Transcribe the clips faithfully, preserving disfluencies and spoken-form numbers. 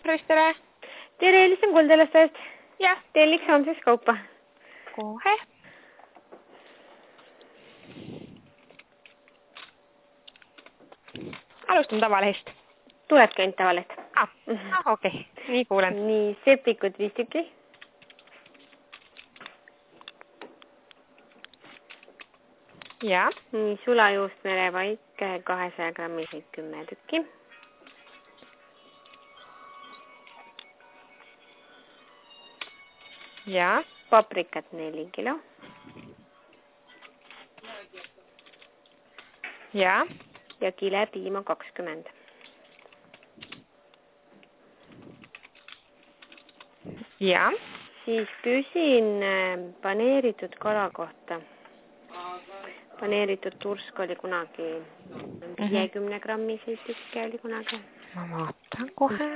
Päris tere. Tere, helistan Kuldalastest. Jah. Telliks homseks kaupa. Kohe. Alustan tavalehest. Tulebki ainult tavaleht. Ah, ah okei. Okay. Nii kuulen. Nii, sepikud viis tükki. Ja. Nii, sulajuust merevaik kahesaja grammiseid kümme tükki. Ja. Paprikat neli kilo. Ja. Ja kilepiima kakskümmend. Ja. Siis küsin paneeritud kala kohta. Paneeritud tursk oli kunagi viiekümne grammiseid tükke oli kunagi. Ma vaatan kohe.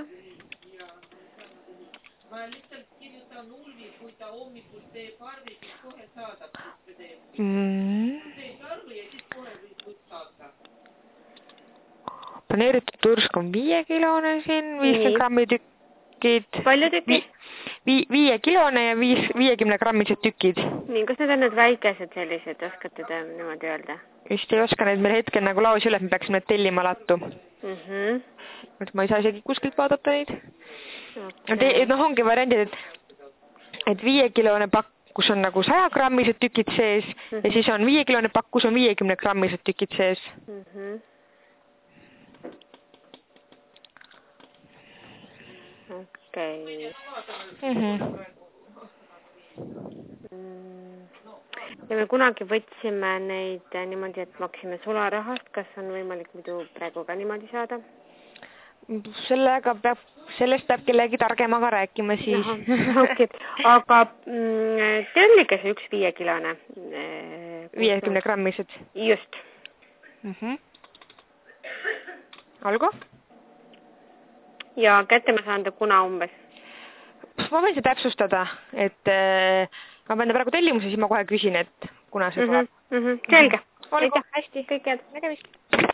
Ma lihtsalt kirjutan Ulvi, kui ta hommikul teeb arvi, siis kohe saadab, kus me teeb. Mm. Teeb arvi ja siis kohe võib saada. Paneeritud tursk on viiekilone siin, viiskümmend grammi tükid. Palju tükid? Vi, viiekilone ja viis, viiekümne grammised tükid. Nii, kas need on need väikesed sellised, oskate te niimoodi öelda? Just ei oska neid meil hetkel nagu laos üle, et me peaksime need tellima lattu. Mm -hmm. Et ma ei saa isegi kuskilt vaadata neid. Okay. Noh, ongi variandid, et, et viiekilone pakk, kus on nagu saja grammised tükid sees mm -hmm. ja siis on viiekilone pakk, kus on viiekümne grammised tükid sees. Mm -hmm. Okei. Okay. Mm -hmm. Ja me kunagi võtsime neid niimoodi, et maksime sularahast. Kas on võimalik muidu praegu ka niimoodi saada? Sellega peab, sellest peab kellegi targemaga rääkima siis. Okay. Aga mm, tellige see üks viiekilone. viiekümne grammised? Just. Mm -hmm. Olgu? Ja kätte ma saan ta kuna umbes? Ma võin see täpsustada, et äh, ma pean praegu tellimuse, siis ma kohe küsin, et kuna see tuleb. Mm -hmm. Selge. Olgu, hästi. Kõik head. Nägemist.